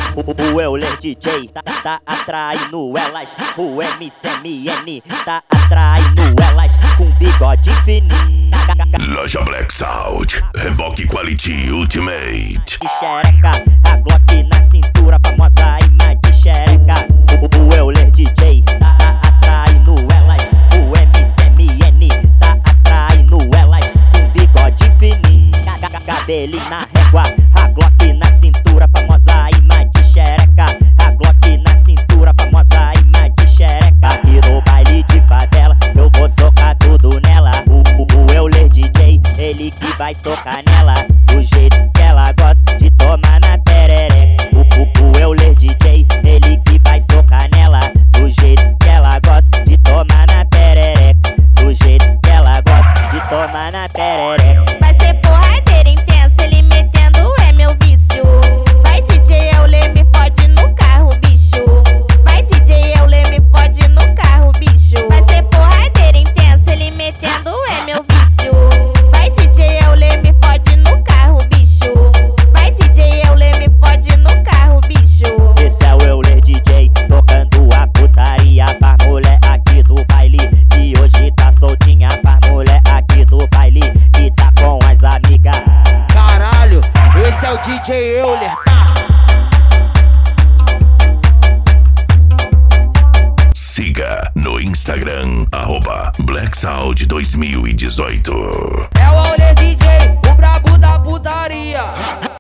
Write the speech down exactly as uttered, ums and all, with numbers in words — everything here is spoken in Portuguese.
O, o Euler D J tá, tá atraindo elas. O M C M N tá atraindo elas. Com bigode fininho. Loja Black Sound, Reboque Quality Ultimate. De xereca, a Glock na cintura, famosa imagem de xereca. O, o Euler D J tá atraindo elas. O M C M N tá atraindo elas. Com bigode fininho, cabelinho na régua, a Glock na cintura, famosa imagem de xereca. A Glock na cintura, famosa imagem de xereca. Aqui no baile de favela, eu vou socar tudo nela. O, o, o Euler D J, ele que vai socar nela, do jeito que ela gosta de tomar na perereca. O, o, o Euler D J, ele que vai socar nela, do jeito que ela gosta de tomar na perereca. Do jeito que ela gosta de tomar na perereca. Vai ser porradeira intensa, ele metendo é meu vício. Vai D J Euler, me fode no carro, bicho. Vai D J Euler, me fode no carro, bicho. Vai ser porradeira intensa, ele metendo é meu vício. Vai D J Euler, me fode no carro, bicho. Vai D J Euler, me fode no carro, bicho. Esse é o Euler D J, tocando a putaria pra mulher aqui do baile, que hoje tá soltinha pra mulher aqui do baile, que tá com as amigas. Caralho, esse é o D J Euler. Siga no Instagram, arroba Black Sound dois mil e dezoito. É o Euler D J, o brabo da putaria.